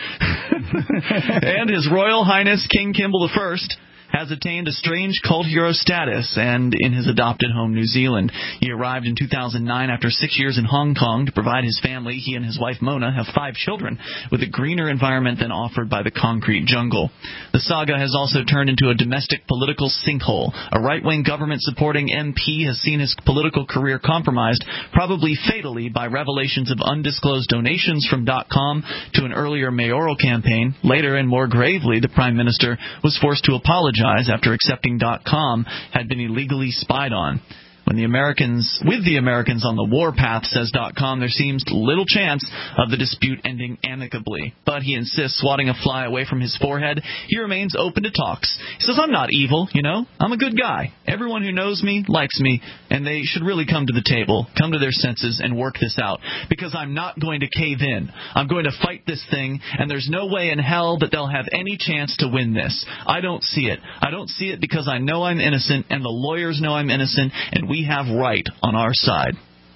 and His Royal Highness King Kimball the First has attained a strange cult hero status and in his adopted home, New Zealand. He arrived in two thousand nine after six years in Hong Kong to provide his family. He and his wife, Mona, have five children with a greener environment than offered by the concrete jungle. The saga has also turned into a domestic political sinkhole. A right-wing government-supporting M P has seen his political career compromised, probably fatally, by revelations of undisclosed donations from .com to an earlier mayoral campaign. Later, and more gravely, the Prime Minister was forced to apologize after accepting .com had been illegally spied on. When the Americans, with the Americans on the warpath, says .com, there seems little chance of the dispute ending amicably. But he insists, swatting a fly away from his forehead, he remains open to talks. He says, I'm not evil, you know. I'm a good guy. Everyone who knows me likes me, and they should really come to the table, come to their senses, and work this out. Because I'm not going to cave in. I'm going to fight this thing, and there's no way in hell that they'll have any chance to win this. I don't see it. I don't see it because I know I'm innocent, and the lawyers know I'm innocent, and we have right on our side.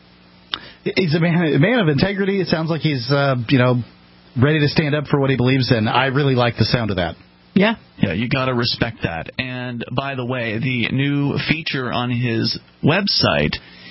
He's a man, a man of integrity. It sounds like he's, uh, you know, ready to stand up for what he believes in. I really like the sound of that. Yeah. Yeah, you got to respect that. And by the way, the new feature on his website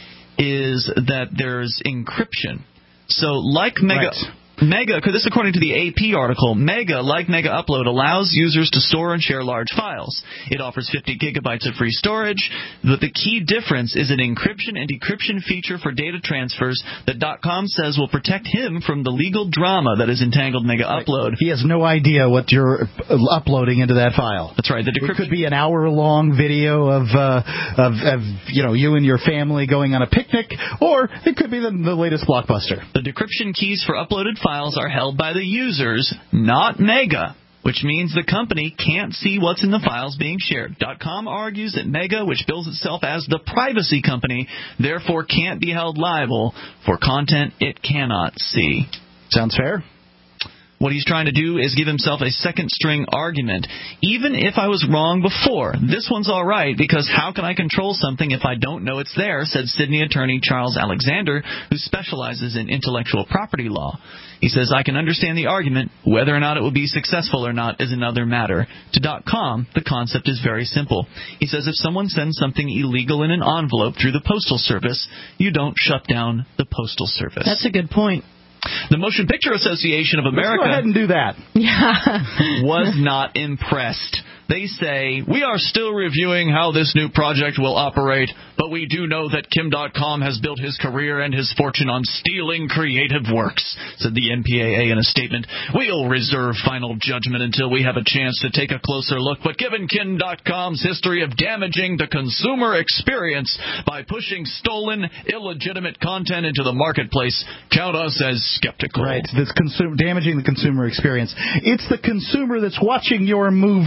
is that there's encryption. So like Mega... Right. Mega, this is according to the A P article, Mega, like Mega Upload, allows users to store and share large files. It offers fifty gigabytes of free storage, but the key difference is an encryption and decryption feature for data transfers that .com says will protect him from the legal drama that has entangled Mega right. Upload. He has no idea what you're uploading into that file. That's right. The decryption it could be an hour-long video of, uh, of, of, you know, you and your family going on a picnic, or it could be the, the latest blockbuster. The decryption keys for uploaded files are held by the users, not Mega, which means the company can't see what's in the files being shared. .com argues that Mega, which bills itself as the privacy company, therefore can't be held liable for content it cannot see. Sounds fair. What he's trying to do is give himself a second-string argument. Even if I was wrong before, this one's all right, because how can I control something if I don't know it's there, said Sydney attorney Charles Alexander, who specializes in intellectual property law. He says, I can understand the argument. Whether or not it will be successful or not is another matter. To .com, the concept is very simple. He says if someone sends something illegal in an envelope through the Postal Service, you don't shut down the Postal Service. That's a good point. The Motion Picture Association of America Let's go ahead and do that. Yeah. was not impressed. They say, we are still reviewing how this new project will operate, but we do know that Kim dot com has built his career and his fortune on stealing creative works, said the M P A A in a statement. We'll reserve final judgment until we have a chance to take a closer look, but given Kim dot com's history of damaging the consumer experience by pushing stolen, illegitimate content into the marketplace, count us as skeptical. Right, that's consum- damaging the consumer experience. It's the consumer that's watching your movie.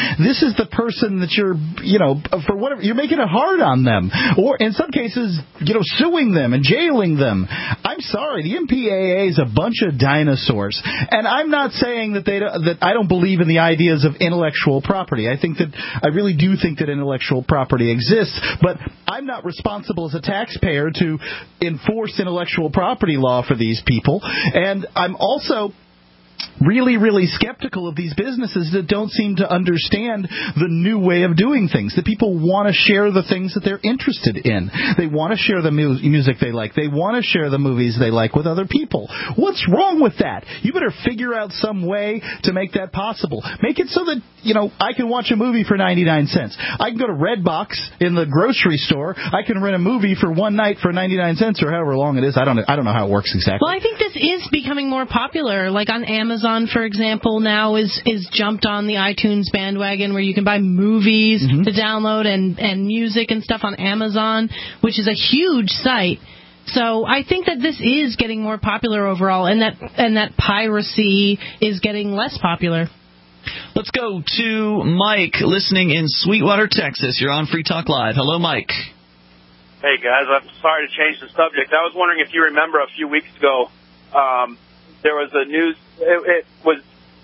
this is the person that you're, you know, for whatever, you're making it hard on them. Or in some cases, you know, suing them and jailing them. I'm sorry, the M P A A is a bunch of dinosaurs. And I'm not saying that they don't, that I don't believe in the ideas of intellectual property. I think that, I really do think that intellectual property exists, but I'm not responsible as a taxpayer to enforce intellectual property law for these people. And I'm also really, really skeptical of these businesses that don't seem to understand the new way of doing things. The people want to share the things that they're interested in. They want to share the mu- music they like. They want to share the movies they like with other people. What's wrong with that? You better figure out some way to make that possible. Make it so that, you know, I can watch a movie for ninety-nine cents. I can go to Redbox in the grocery store. I can rent a movie for one night for ninety-nine cents or however long it is. I don't know, I don't know how it works exactly. Well, I think this is becoming more popular. Like on Amazon, for example, now is is jumped on the iTunes bandwagon where you can buy movies mm-hmm. to download and, and music and stuff on Amazon, which is a huge site. So I think that this is getting more popular overall, and that and that piracy is getting less popular. Let's go to Mike, listening in Sweetwater, Texas. You're on Free Talk Live. Hello, Mike. Hey, guys. I'm sorry to change the subject. I was wondering if you remember a few weeks ago, um, there was a news, it, it was,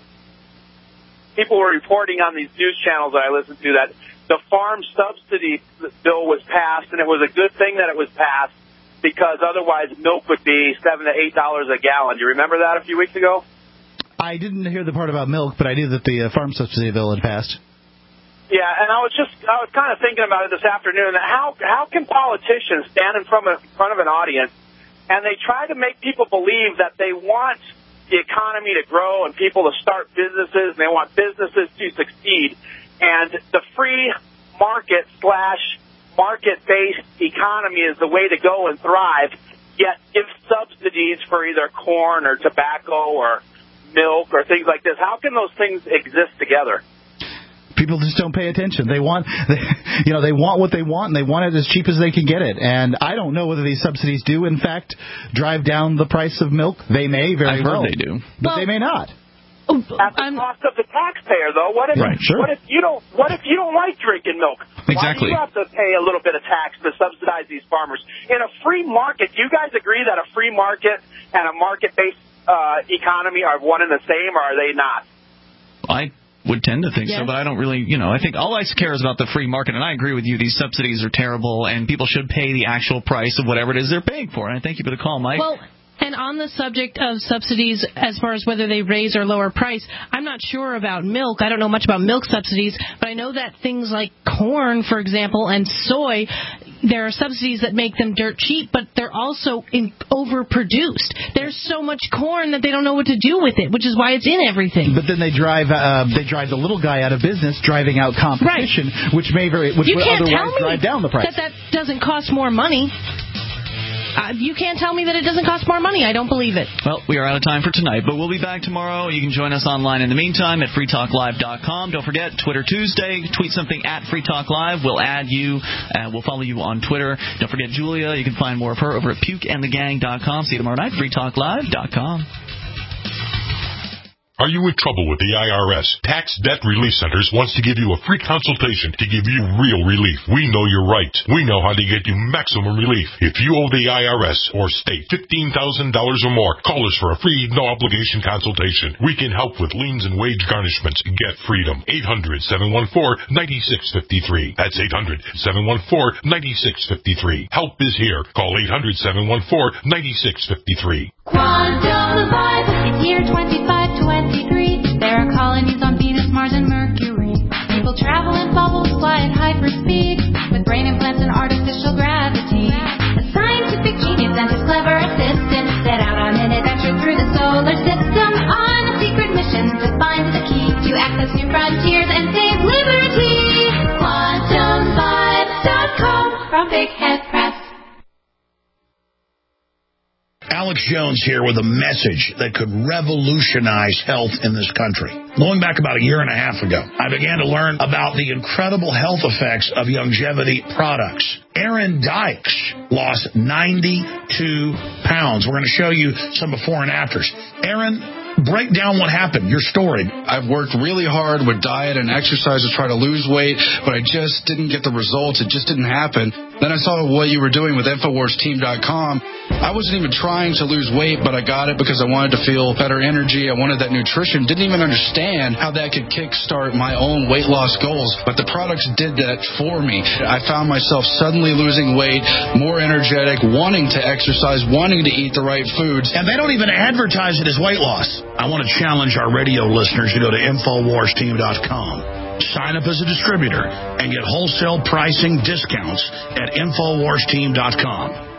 people were reporting on these news channels that I listened to that the farm subsidy bill was passed, and it was a good thing that it was passed because otherwise milk would be seven to eight dollars a gallon. Do you remember that a few weeks ago? I didn't hear the part about milk, but I knew that the uh, farm subsidy bill had passed. Yeah, and I was just, I was kind of thinking about it this afternoon, that how, how can politicians stand in front of, in front of an audience and they try to make people believe that they want the economy to grow and people to start businesses and they want businesses to succeed, and the free market slash market-based economy is the way to go and thrive, yet give subsidies for either corn or tobacco or milk or things like this. How can those things exist together? People just don't pay attention. They want, they, you know, they want what they want, and they want it as cheap as they can get it. And I don't know whether these subsidies do, in fact, drive down the price of milk. They may, very well. I heard they do, but well, they may not. At the cost of the taxpayer, though. What if? Right, sure. What if you don't? What if you don't like drinking milk? Exactly. Why do you have to pay a little bit of tax to subsidize these farmers in a free market? Do you guys agree that a free market and a market-based uh, economy are one and the same, or are they not? I would tend to think yes. so, but I don't really, you know, I think all I care is about the free market, and I agree with you. These subsidies are terrible, and people should pay the actual price of whatever it is they're paying for. And I thank you for the call, Mike. Well, and on the subject of subsidies, as far as whether they raise or lower price, I'm not sure about milk. I don't know much about milk subsidies, but I know that things like corn, for example, and soy, there are subsidies that make them dirt cheap, but they're also in, overproduced. There's so much corn that they don't know what to do with it, which is why it's in everything. But then they drive uh, they drive the little guy out of business, driving out competition, right. which may very which you would can't otherwise tell me drive down the price. That that doesn't cost more money. Uh, you can't tell me that it doesn't cost more money. I don't believe it. Well, we are out of time for tonight, but we'll be back tomorrow. You can join us online in the meantime at free talk live dot com. Don't forget, Twitter Tuesday. Tweet something at Free Talk Live. We'll add you. Uh, we'll follow you on Twitter. Don't forget Julia. You can find more of her over at puke and the gang dot com. See you tomorrow night, free talk live dot com. Are you in trouble with the I R S? Tax Debt Relief Centers wants to give you a free consultation to give you real relief. We know you're right. We know how to get you maximum relief. If you owe the I R S or state fifteen thousand dollars or more, call us for a free, no-obligation consultation. We can help with liens and wage garnishments. Get freedom. eight hundred, seven one four, nine six five three. That's eight hundred, seven one four, nine six five three. Help is here. Call eight hundred, seven one four, nine six five three. Quantum Vibe, it's year twenty-five twenty-three. There are colonies on Venus, Mars, and Mercury. People travel in bubbles, fly at hyperspeed, with brain implants and artificial gravity. A scientific genius and his clever assistant set out on an adventure through the solar system on a secret mission to find the key to access new frontiers and save liberty. Quantum Vibe dot com from Big Head Press. Alex Jones here with a message that could revolutionize health in this country. Going back about a year and a half ago, I began to learn about the incredible health effects of longevity products. Aaron Dykes lost ninety-two pounds. We're going to show you some before and afters. Aaron break down what happened, your story. I've worked really hard with diet and exercise to try to lose weight, but I just didn't get the results. It just didn't happen. Then I saw what you were doing with Infowars Team dot com. I wasn't even trying to lose weight, but I got it because I wanted to feel better energy. I wanted that nutrition. Didn't even understand how that could kickstart my own weight loss goals, but the products did that for me. I found myself suddenly losing weight, more energetic, wanting to exercise, wanting to eat the right foods. And they don't even advertise it as weight loss. I want to challenge our radio listeners to go to Infowars Team dot com. Sign up as a distributor and get wholesale pricing discounts at Infowars Team dot com.